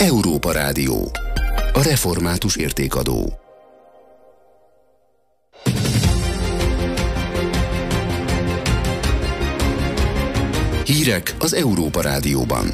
Európa Rádió. A református értékadó. Hírek az Európa Rádióban.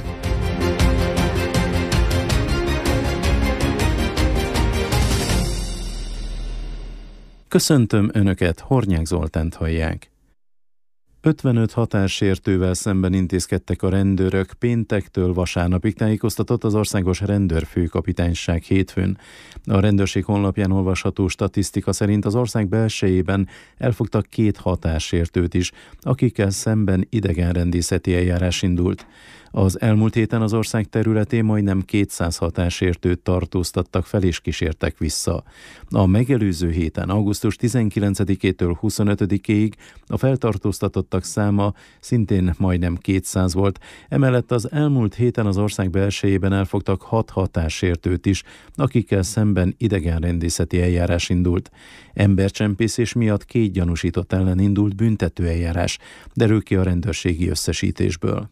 Köszöntöm Önöket, Hornyák Zoltánt hallják. 55 határsértővel szemben intézkedtek a rendőrök, péntektől vasárnapig, tájékoztatott az Országos Rendőrfőkapitányság hétfőn. A rendőrség honlapján olvasható statisztika szerint az ország belsejében elfogtak 2 határsértőt is, akikkel szemben idegenrendészeti eljárás indult. Az elmúlt héten az ország területén majdnem 200 határsértőt tartóztattak fel és kísértek vissza. A megelőző héten, augusztus 19-től 25-ig a feltartóztatottak száma szintén majdnem 200 volt, emellett az elmúlt héten az ország belsejében elfogtak 6 határsértőt is, akikkel szemben idegenrendészeti eljárás indult. Embercsempészés miatt 2 gyanúsított ellen indult büntetőeljárás, derül ki a rendőrségi összesítésből.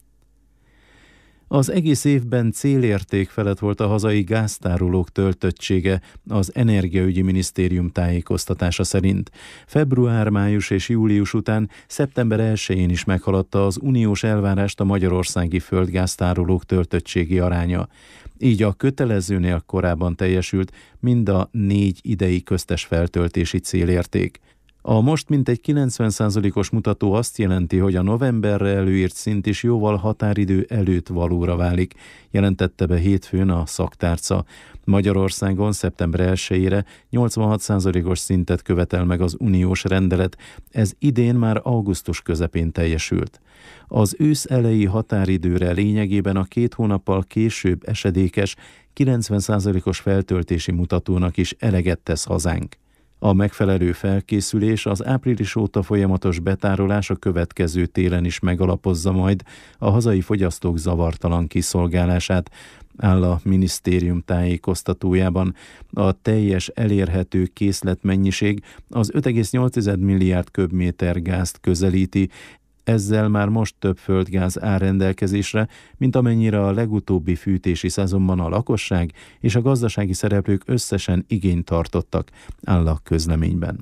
Az egész évben célérték felett volt a hazai gáztárolók töltöttsége, az Energiaügyi Minisztérium tájékoztatása szerint. Február, május és július után szeptember 1-én is meghaladta az uniós elvárást a magyarországi földgáztárolók töltöttségi aránya. Így a kötelezőnél korábban teljesült mind a 4 idei köztes feltöltési célérték. A most mintegy 90%-os mutató azt jelenti, hogy a novemberre előírt szint is jóval határidő előtt valóra válik, jelentette be hétfőn a szaktárca. Magyarországon szeptember 1-ére 86%-os szintet követel meg az uniós rendelet, ez idén már augusztus közepén teljesült. Az ősz eleji határidőre lényegében a 2 hónappal később esedékes 90%-os feltöltési mutatónak is eleget tesz hazánk. A megfelelő felkészülés, az április óta folyamatos betárolás a következő télen is megalapozza majd a hazai fogyasztók zavartalan kiszolgálását, áll a minisztérium tájékoztatójában. A teljes elérhető készletmennyiség az 5,8 milliárd köbméter gázt közelíti, ezzel már most több földgáz áll rendelkezésre, mint amennyire a legutóbbi fűtési szezonban a lakosság és a gazdasági szereplők összesen igényt tartottak, áll a közleményben.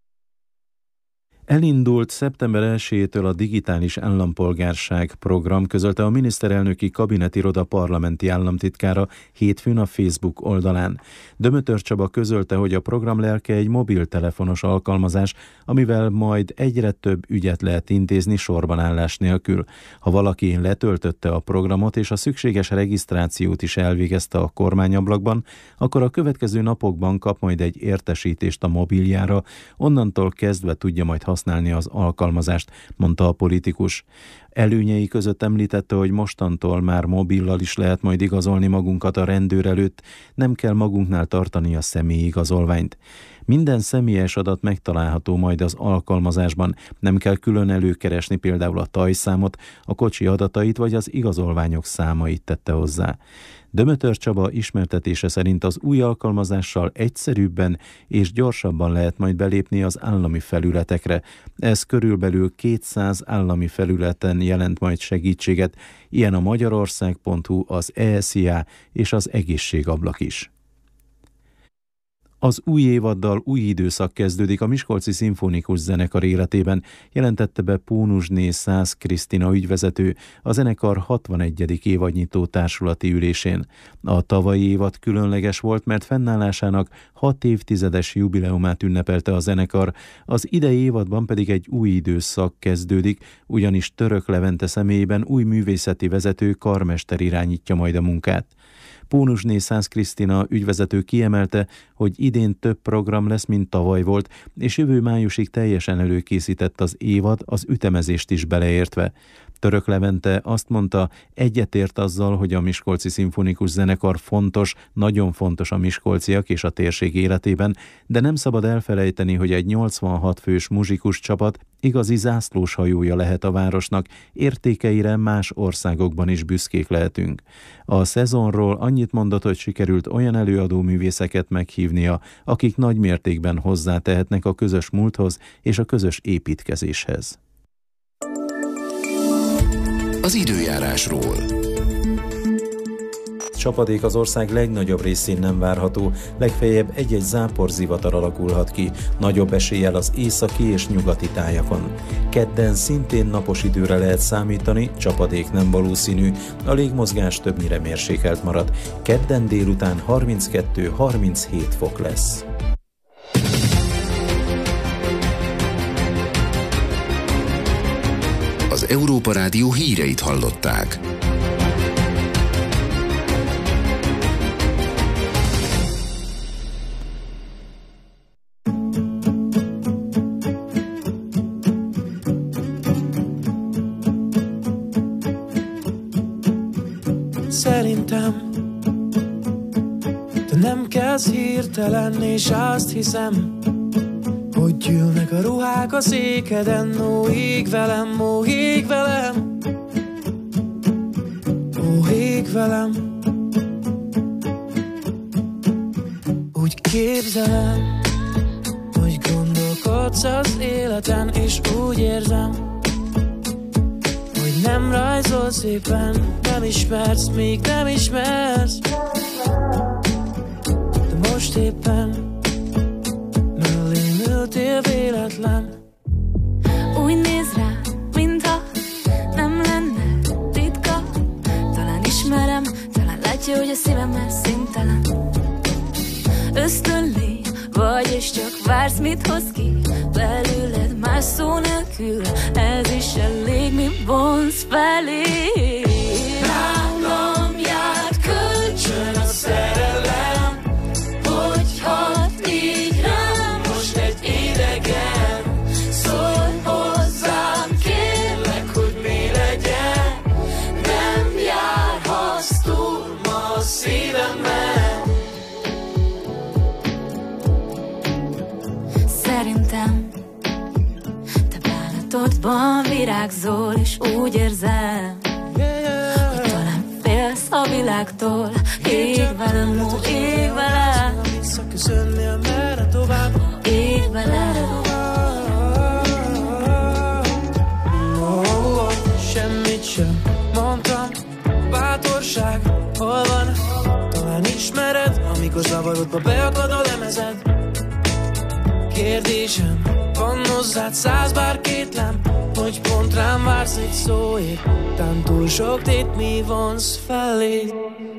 Elindult szeptember 1-től a digitális állampolgárság program, közölte a miniszterelnöki kabinetiroda parlamenti államtitkára hétfőn a Facebook oldalán. Dömötör Csaba közölte, hogy a program lelke egy mobiltelefonos alkalmazás, amivel majd egyre több ügyet lehet intézni sorbanállás nélkül. Ha valaki letöltötte a programot és a szükséges regisztrációt is elvégezte a kormányablakban, akkor a következő napokban kap majd egy értesítést a mobiljára, onnantól kezdve tudja majd használni az alkalmazást, mondta a politikus. Előnyei között említette, hogy mostantól már mobillal is lehet majd igazolni magunkat a rendőr előtt, nem kell magunknál tartani a személyi igazolványt. Minden személyes adat megtalálható majd az alkalmazásban, nem kell külön előkeresni például a tajszámot, a kocsi adatait vagy az igazolványok számait, tette hozzá. Dömötör Csaba ismertetése szerint az új alkalmazással egyszerűbben és gyorsabban lehet majd belépni az állami felületekre. Ez körülbelül 200 állami felületen jelent majd segítséget, ilyen a magyarország.hu, az ESZIA és az egészségablak is. Az új évaddal új időszak kezdődik a Miskolci Szimfonikus Zenekar életében, jelentette be Pónusné Szász Krisztina ügyvezető a zenekar 61. évadnyitó társulati ülésén. A tavalyi évad különleges volt, mert fennállásának 6 évtizedes jubileumát ünnepelte a zenekar, az idei évadban pedig egy új időszak kezdődik, ugyanis Török Levente személyében új művészeti vezető, karmester irányítja majd a munkát. Pónusné Szász Krisztina ügyvezető kiemelte, hogy idén több program lesz, mint tavaly volt, és jövő májusig teljesen előkészített az évad, az ütemezést is beleértve. Török Levente azt mondta, egyetért azzal, hogy a Miskolci Szimfonikus Zenekar fontos, nagyon fontos a miskolciak és a térség életében, de nem szabad elfelejteni, hogy egy 86 fős muzsikus csapat igazi zászlóshajója lehet a városnak, értékeire más országokban is büszkék lehetünk. A szezonról annyit mondott, hogy sikerült olyan előadó művészeket meghívnia, akik nagy mértékben hozzátehetnek a közös múlthoz és a közös építkezéshez. Az időjárásról. Csapadék az ország legnagyobb részén nem várható, legfeljebb egy-egy záporzivatar alakulhat ki, nagyobb eséllyel az északi és nyugati tájakon. Kedden szintén napos időre lehet számítani, csapadék nem valószínű, a légmozgás többnyire mérsékelt marad. Kedden délután 32-37 fok lesz. Az Európa Rádió híreit hallották. Szerintem te nem kezd hirtelen, és azt hiszem, hogy gyűlnek a ruhák a székeden. Ó, ég velem, ó, ég velem, ó, ég velem. Úgy képzelem, hogy gondolkodsz az életen, és úgy érzem, hogy nem rajzol szépen, nem ismersz, még nem ismersz. De most éppen mellém ültél véletlen. Úgy néz rá, mintha nem lenne titka. Talán ismerem, talán látja, hogy a szívem már szintelen. Ösztönli, vagyis csak vársz, mit hoz ki belőled más szó nélkül. Ez is elég, mi vonz felé. Nálam járt kölcsön a szerelem, hogy hat így rám most egy idegen. Szólj hozzám, kérlek, hogy mi legyen. Nem járhatsz túl ma a szívemen. Szerintem te bánatodban virágzol, és úgy érzem, hogy talán félsz a világtól. Ég velem, ó, ég velem, Visszaköszönnél merre tovább, ég velem. Semmit sem mondtam, bátorság hol van? Talán ismered, amikor zavarodba beakad a lemezed. Kérdésem van hozzád 100 bár kétlem, hogy pont rám vársz egy szóért. Tán túl sok tét, mi vonz felé.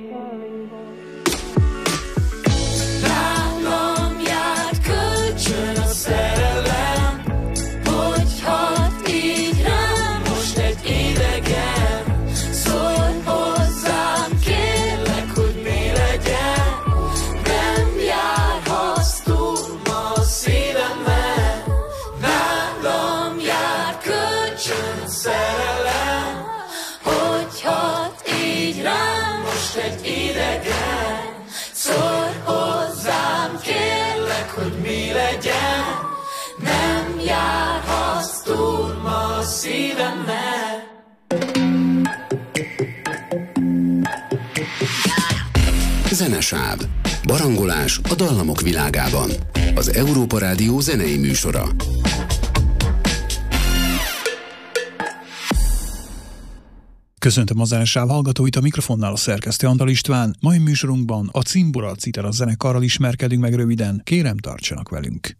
Nálam járt kölcsön a szerelem, hogy hat így rám most egy idegen. Szólj hozzám, kérlek, hogy mi legyen. Nem járhatsz túl ma a szívemen. Nálam járt kölcsön a szerelem, hogy hat így rám most egy idegen. Szólj hozzám, kérlek, hogy mi legyen. Nem járhatsz túl ma a szívemen. Zenesáv. Barangolás a dallamok világában. Az Európa Rádió zenei műsora. Köszöntöm a Zenesáv hallgatóit, a mikrofonnál a szerkesztő Antal István. Mai műsorunkban a Cimbora Citera zenekarral ismerkedünk meg röviden. Kérem, tartsanak velünk!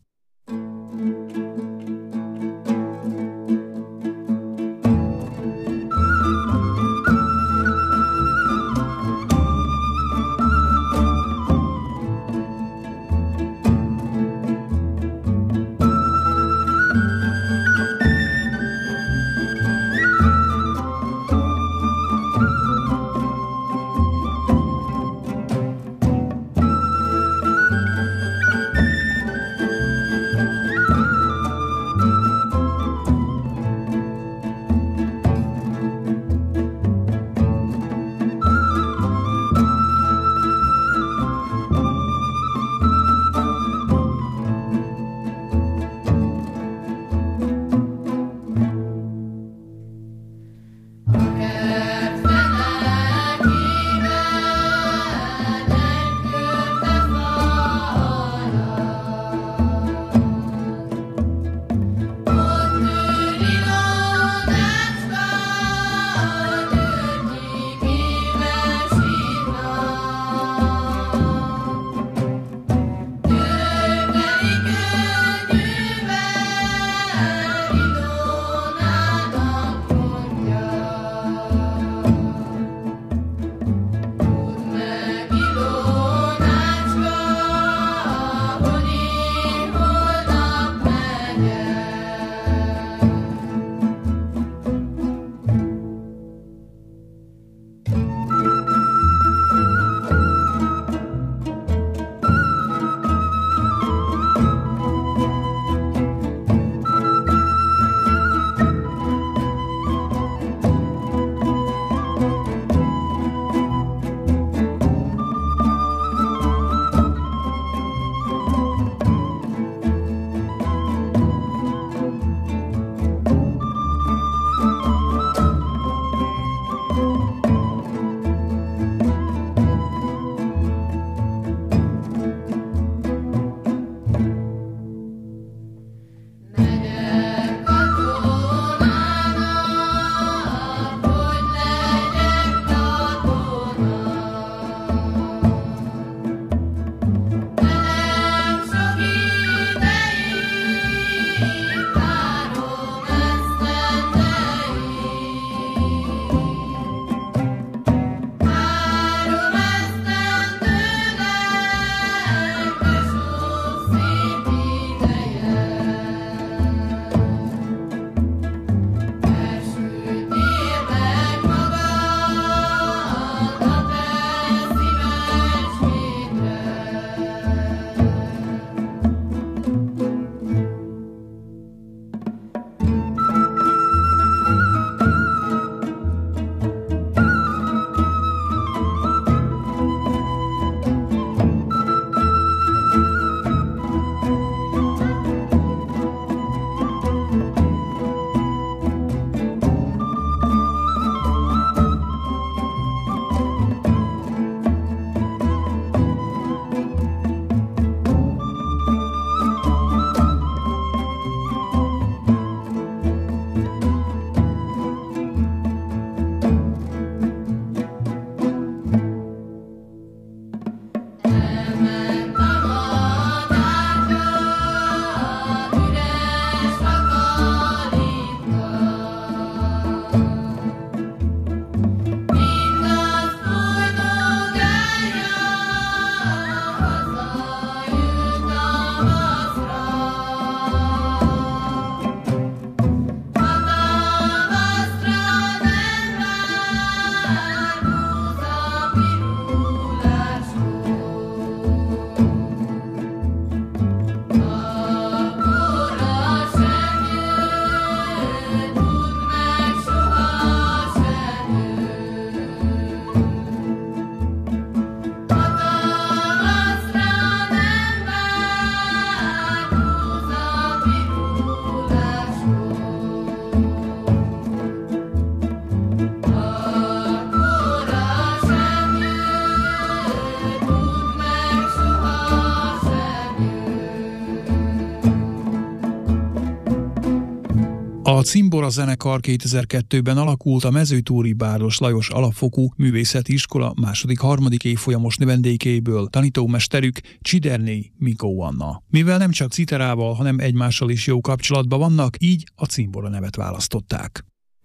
A Cimbora zenekar 2002-ben alakult, a Mezőtúri Bárdos Lajos Alapfokú Művészeti Iskola második-harmadik évfolyamos növendékéből tanítómesterük Csiderné Mikó Anna. Mivel nem csak citerával, hanem egymással is jó kapcsolatban vannak, így a Cimbora nevet választották.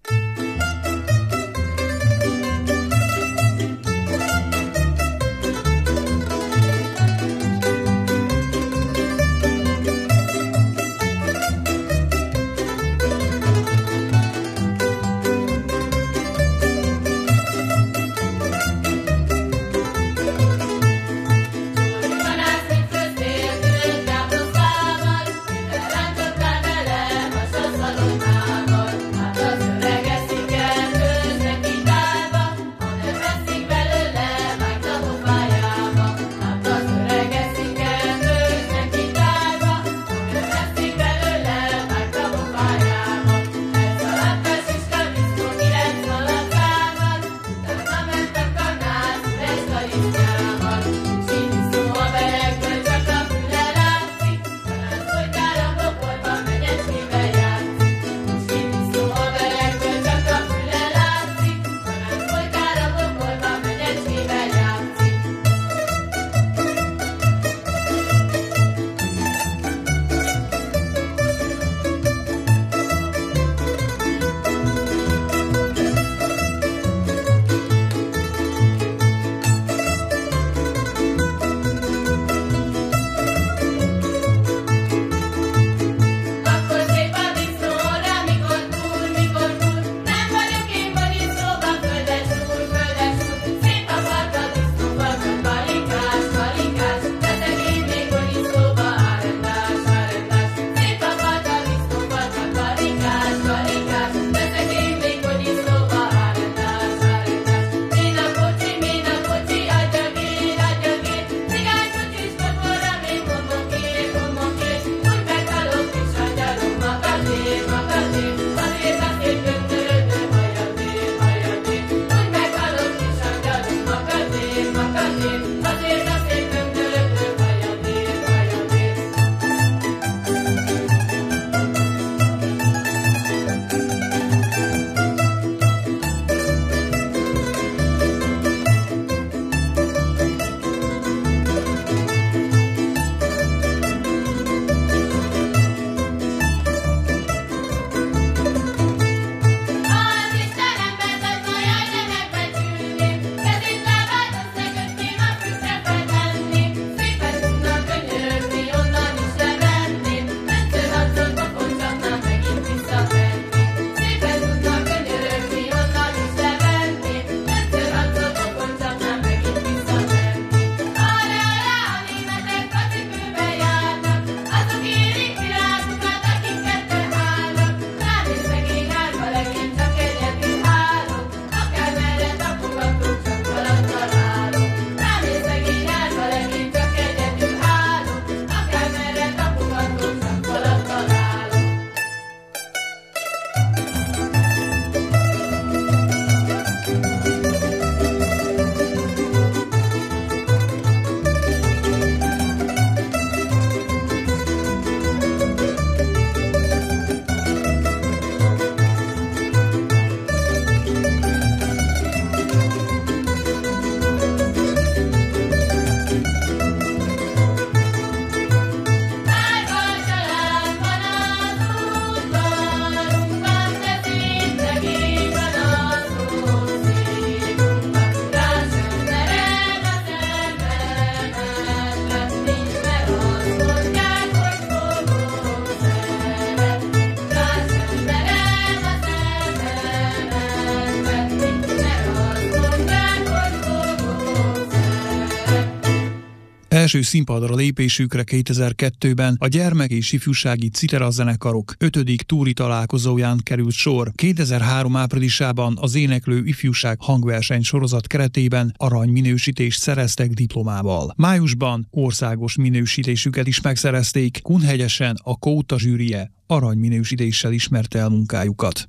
Első színpadra lépésükre 2002-ben a gyermek és ifjúsági Citera zenekarok 5. túri találkozóján került sor. 2003 áprilisában az éneklő ifjúság hangverseny sorozat keretében aranyminősítést szereztek diplomával. Májusban országos minősítésüket is megszerezték, Kunhegyesen a Kóta zsűrije aranyminősítéssel ismerte el munkájukat.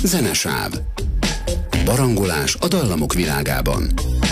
Zenesáv. Barangolás a dallamok világában.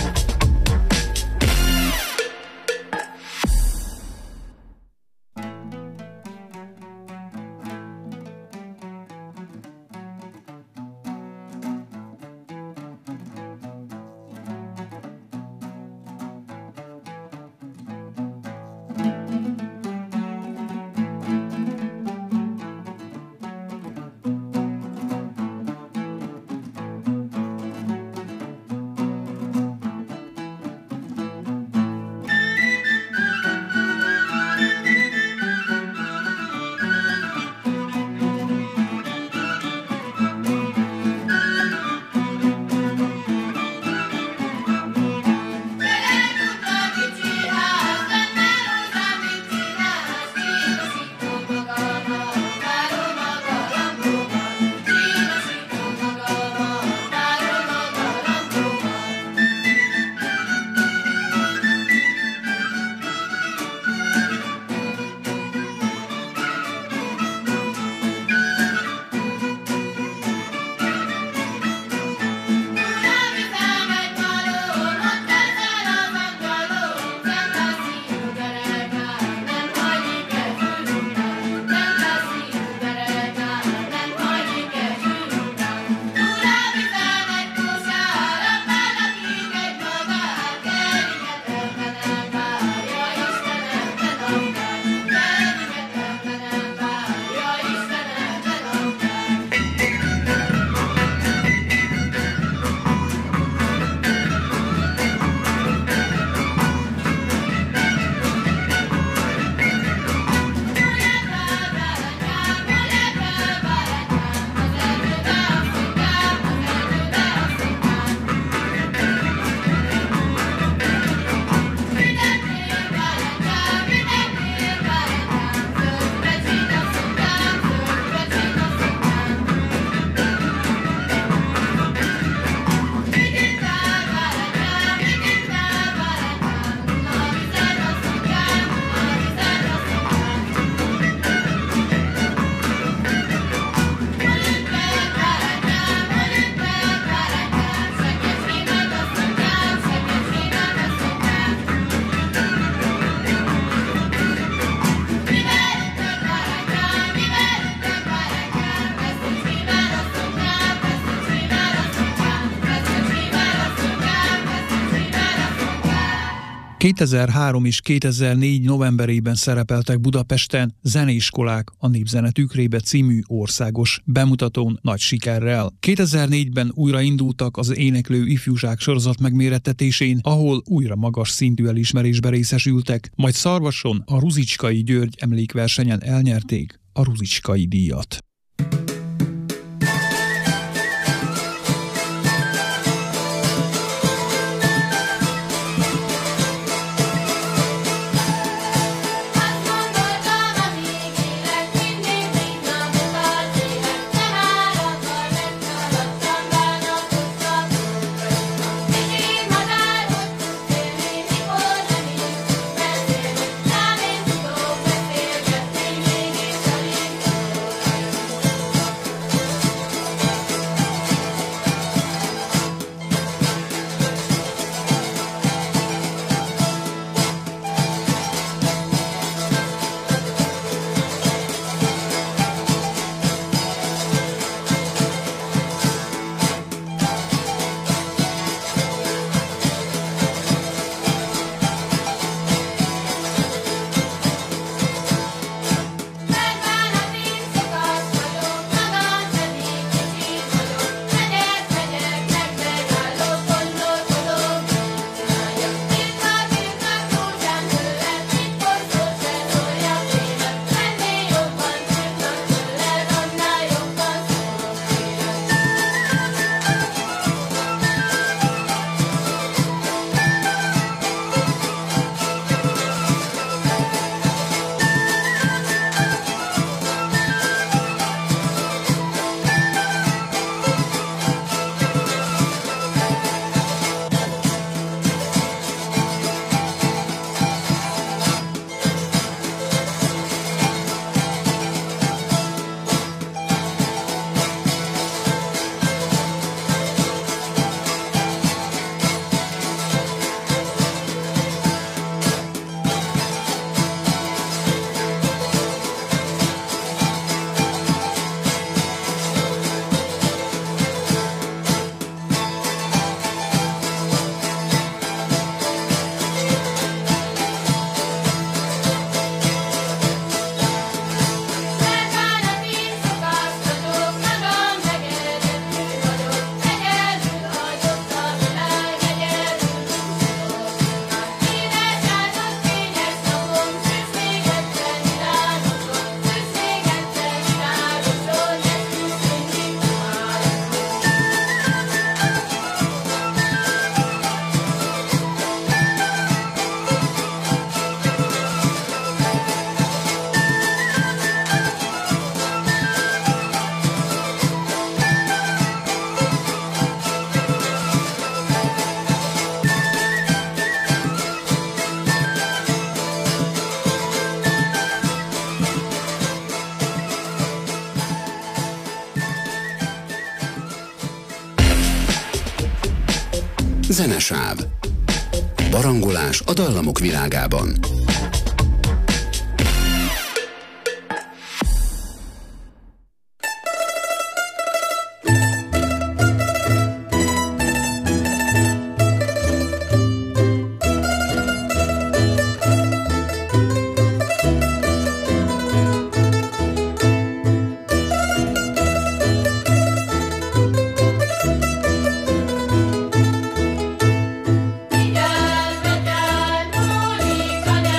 ...2003 és 2004 novemberében szerepeltek Budapesten Zeneiskolák a Népzene tükrébe című országos bemutatón nagy sikerrel. 2004-ben újra indultak az Éneklő ifjúság sorozat megmérettetésén, ahol újra magas szintű elismerésbe részesültek, majd Szarvason a Ruzicskai György emlékversenyen elnyerték a Ruzicskai díjat. Zenesáv. Barangolás a dallamok világában. Vigyázz, atyád, múlik a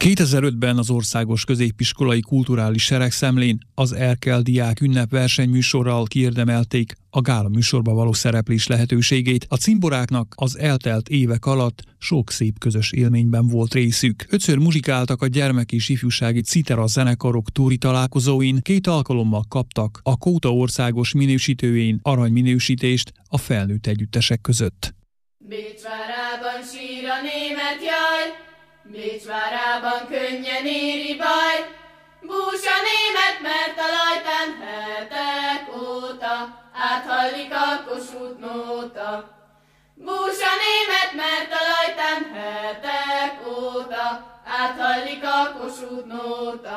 2005-ben az Országos Középiskolai Kulturális Seregszemlén az Erkel Diák Ünnep versenyműsorral kiérdemelték a gála műsorba való szereplés lehetőségét. A cimboráknak az eltelt évek alatt sok szép közös élményben volt részük. 5-ször muzsikáltak a gyermek és ifjúsági citera zenekarok túri találkozóin, 2 alkalommal kaptak a Kóta országos minősítőjén aranyminősítést a felnőtt együttesek között. Bécs várában sír a német jaj, Bécs várában könnyen éri baj, bús a német, mert a lajtán hetek óta áthallik a Kossuth nóta. Bús a német, mert a lajtán hetek óta áthallik a Kossuth nóta.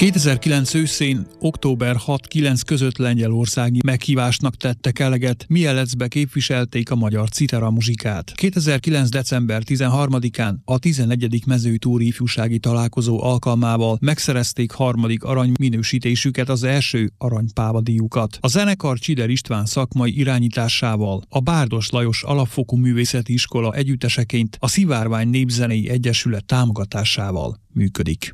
2009 őszén október 6-9 között lengyelországi meghívásnak tettek eleget, Mielecbe képviselték a magyar citera muzsikát. 2009. december 13-án a 11. mezőtúri ifjúsági találkozó alkalmával megszerezték harmadik arany minősítésüket, az első aranypávadíjukat. A zenekar Csider István szakmai irányításával, a Bárdos Lajos Alapfokú Művészeti Iskola együtteseként, a Szivárvány Népzenei Egyesület támogatásával működik.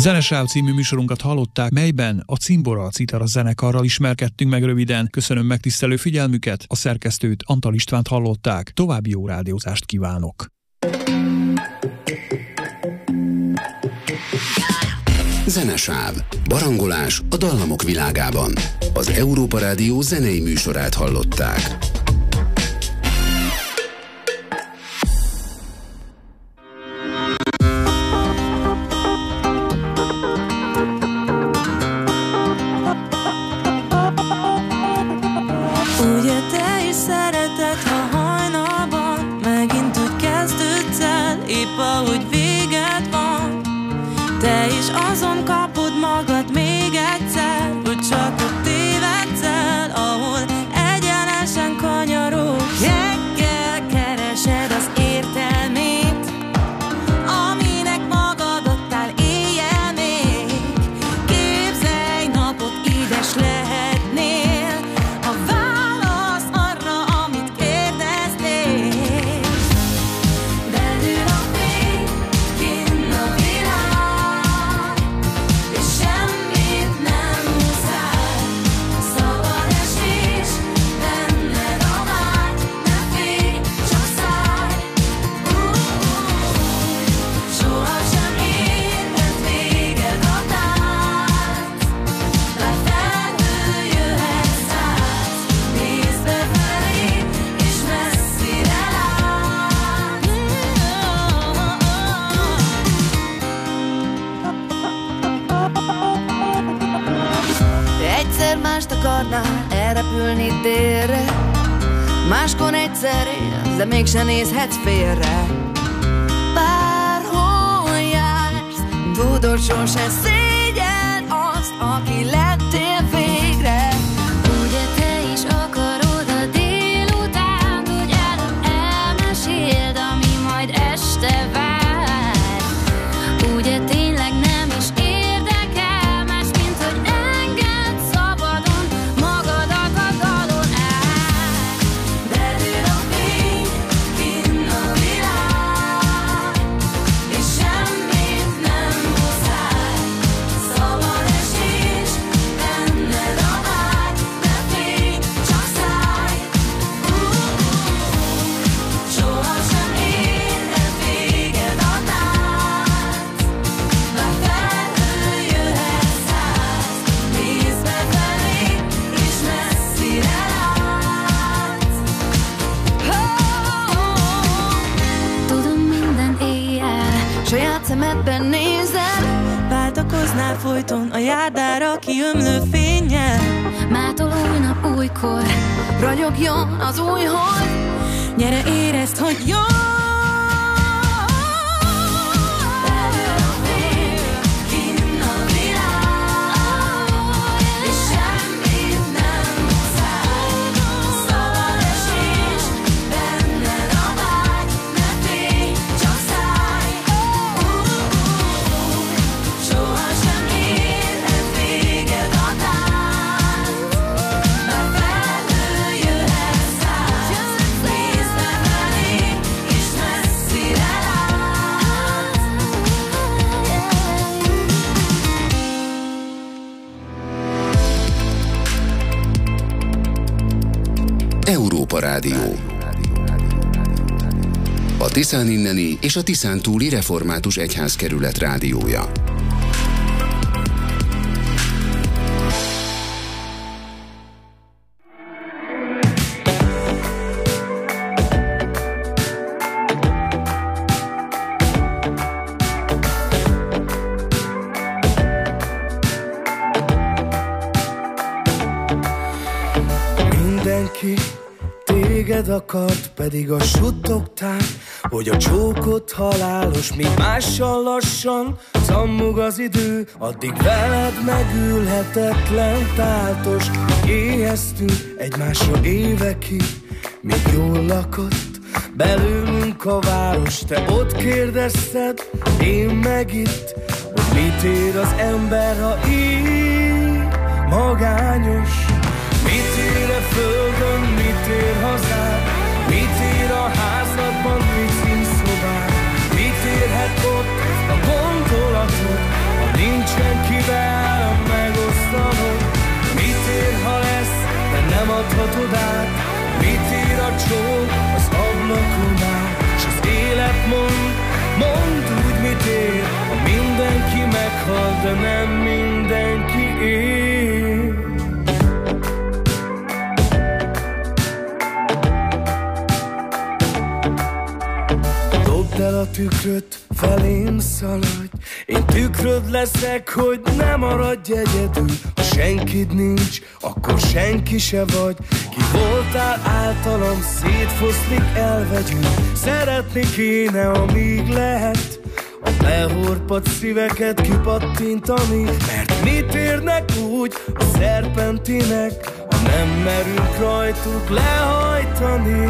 Zenesáv című műsorunkat hallották, melyben a Cimbora Citara zenekarral ismerkedtünk meg röviden. Köszönöm megtisztelő figyelmüket, a szerkesztőt, Antal Istvánt hallották. További jó rádiózást kívánok! Zenesáv. Barangolás a dallamok világában. Az Európa Rádió zenei műsorát hallották. Ugye te is szereted, ha hajnalban megint úgy kezdődsz el, épp ahogy véged van. Te is azon kapod magad még egyszer, hogy csak ott tévedsz el, ahol egyenesen kanyarogsz. Reggel keresed az értelmét, aminek magad adtál éjjel még. Képzelj napot, édes lehetnél, a válasz arra, amit kérdeztél. Belül a fény, kinn a világ, és semmit nem muszáj. Szabad esés, benned a vágy, ne félj, csak szállj. Sohasem érhet véget a tánc, bár felhő jöhet száz. Nézd befelé, és messzire látsz. Te egyszer mást akarnál, elrepülni délre, máskor egyszer élsz, de mégsem nézhetsz félre. Bárhol jársz, tudod, sose szégyeld azt, aki lettél végre. Ugye te is akarod a délutánt, hogy előbb elmeséld, ami majd este vár. Ugye tényleg nem is érdekel más, mint hogy engedd szabadon magadat a dalon át. Belül a fény, kinn a világ, és semmit nem muszáj. Szabad esés, benned a vágy, ne félj, csak szállj. Sohasem érhet véget a tánc, bár felhő jöhet száz. Nézd befelé, és messzire látsz. Tudom, minden éjjel saját szemedben nézel, Váltakoznál folyton a járdára kiömlő fénnyel. mától új nap újkor ragyogjon az új hold. Gyere, érezd, hogy jó. Belül a fény, kinn a világ, és semmit nem muszáj. Szabad esés, benned a vágy, ne félj, csak szállj. Sohasem érhet véget a tánc, bár felhő jöhet száz. Nézd befelé, és messzire látsz. Európa Rádió. A Tiszán inneni és a Tiszán túli református egyházkerület rádiója. Mindenki téged akart, pedig a suttogtál, hogy a csókot halálos, míg mással lassan szammog az idő, addig veled megülhetetlen táltos. Éheztünk egymásra évekig, míg jól lakott belőlünk a város. Te ott kérdezted, én meg itt, hogy mit ér az ember, ha így magányos. Mit ér a földön, mit ér hazád, mit ér a házadban, mit színszobád, mit érhet ott a gondolatod, ha nincs de nem mindenki él. Dobd el a tükröt, felém szaladj, én tükröd leszek, hogy ne maradj egyedül. Ha senkid nincs, akkor senki se vagy. Ki voltál általam, szétfoszlik elvegyül. Szeretni kéne, amíg lehet, a lehorpadt szíveket kipattintani. Mert mit érnek úgy a szerpentinek, ha nem merünk rajtuk lehajtani?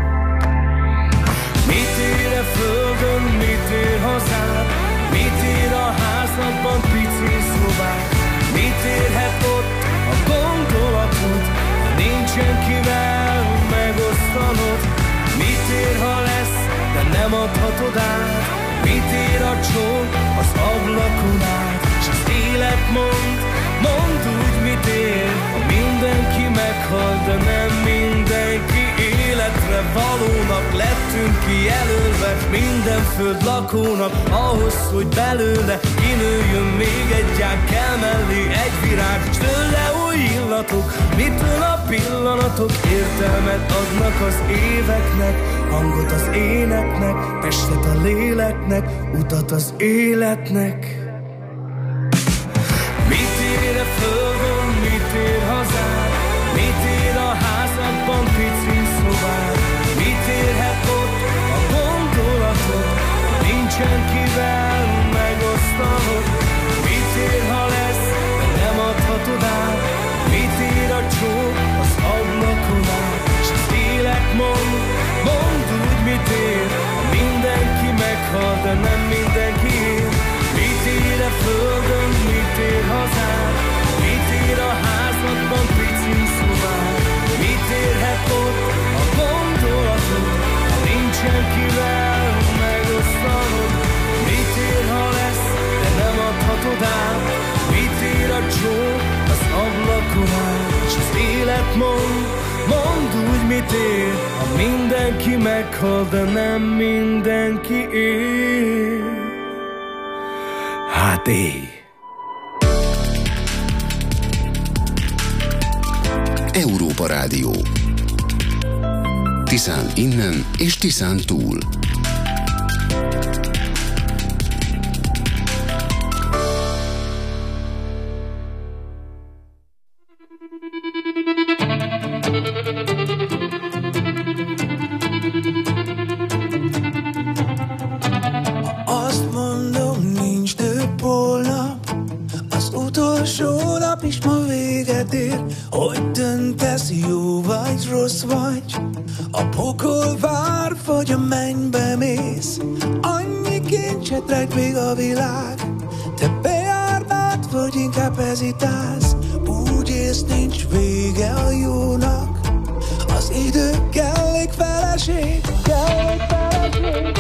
Mit ér a földön, mit ér hazád? Mit ér a házadban pici szobád? Mit érhet ott a gondolatod, ha nincsen kivel megosztanod? Mit ér, ha lesz, de nem adhatod át? Mit ér a csók az ablakon át? S az élet mondd úgy, mit ér, ha mindenki meghal, de nem mindenki. Életre valónak lettünk kijelölve, minden föld lakónak, ahhoz, hogy belőle kinőjön még egy ág, kell mellé egy virág, s tőle új illatok. Mitől a pillanatok értelmet adnak az éveknek, hangot az éneknek, testet a léleknek, utat az életnek. Mit ér a földön, mit ér hazád? Mit ér a házadban pici szobád? Mit érhet ott a gondolatod, nincsen kivel megosztanod? Mit ér, ha lesz, de nem adhatod át? Mit ér a csók az ablakon át? S az élet mondd úgy, mit ér, ha mindenki meghal, de nem mindenki él. Mit ér a földön, mit ér hazád? Mit ér a házadban pici szobád? Mit érhet ott a gondolatod, ha nincsen kivel megosztanod? Mit ér, ha lesz, de nem adhatod át? Mit ér a csók az ablakon át? S az élet mondd úgy, mit ér, ha mindenki meghal, de nem mindenki él. Hát éj! Európa Rádió. Tiszán innen és Tiszán túl. Azt mondom, nincs több holnap, az utolsó nap is ma véget ér. Hogy döntesz, jó vagy, rossz vagy, a pokol vár, vagy a mennybe mész. Annyi kincset rejt még a világ, te bejárnád, vagy inkább hezitálsz. Úgy ész, nincs vége a jónak, az idő kellék feleség, kellék feleség.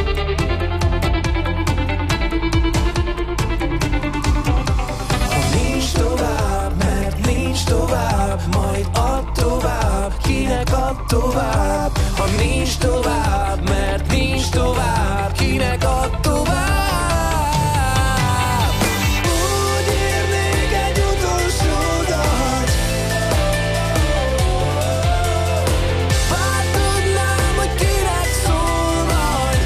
Majd add tovább, kinek add tovább? Ha nincs tovább, mert nincs tovább, kinek add tovább? Úgy érnék egy utolsódat, bár tudnám, hogy kinek szól majd.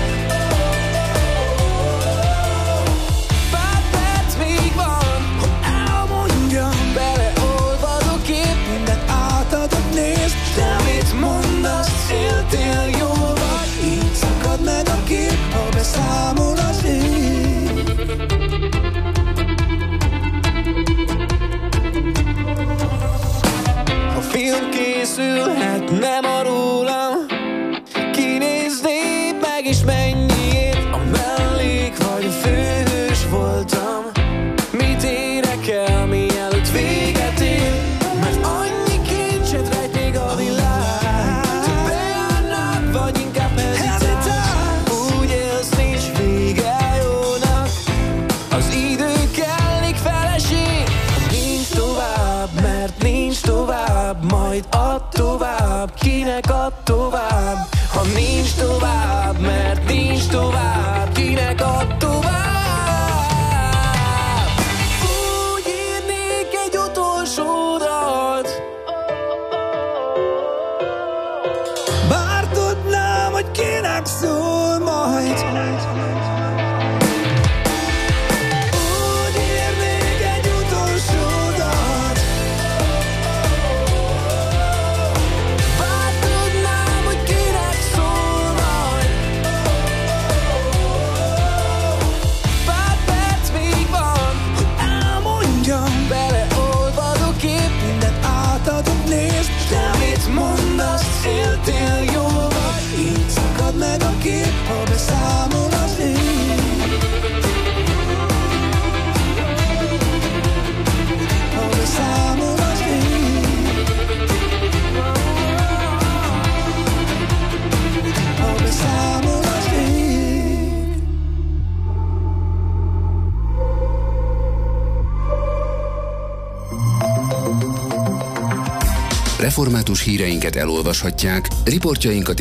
Pár perc még van, hogy elmondjam, beleolvadok épp, mindent átadok, nézd, de mit mondasz, éltél jól vagy, így szakad meg a kép, ha beszámol az ég. A film készülhet, nem a rólam, kinézné meg is mennyiért, a mellék vagy a főhős voltam. Mit érek el, mielőtt véget ér, mert annyi kincset rejt még a világ. Te bejárnád, vagy inkább hezitálsz. Úgy élsz, nincs vége jónak, az idő kellék feleség. Ha nincs tovább, mert nincs tovább, majd add tovább, kinek add tovább? Ha nincs tovább, mert nincs tovább, kinek add tovább? Református híreinket elolvashatják, riportjainkat